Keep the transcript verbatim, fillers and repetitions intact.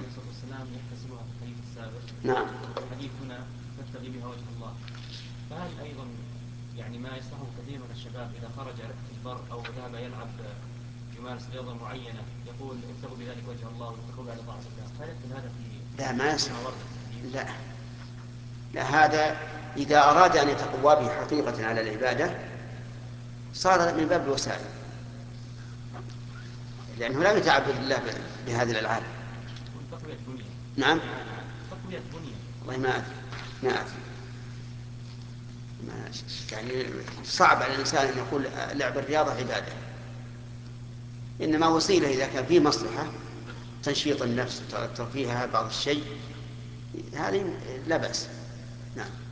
الصلاة والسلام يحتسبها في الحديث السابق. نعم. الحديث هنا تبتغي بها وجه الله، فهل أيضا يعني ما يصنعه كثير من الشباب إذا خرج في البر أو ذهب يلعب يمارس رياضة معينة يقول ابتغوا بذلك وجه الله واتقوا على طاعة الله، هل يدخل هذا في لا ما يصح. ما ورد في الحديث؟ لا لا هذا إذا أراد أن يتقوى به حقيقة على العبادة صار من باب الوسائل، لأنه لا يتعبد الله بهذه الألعاب. تقوية البنية. نعم. تقوية البنية. والله ما أدري ما أدري ما يعني صعب على الإنسان أن يقول لعب الرياضة عبادة، إنما وسيلة إذا كان فيه مصلحة تنشيط النفس ترفيهها بعض الشيء، هذه لا بأس. نعم.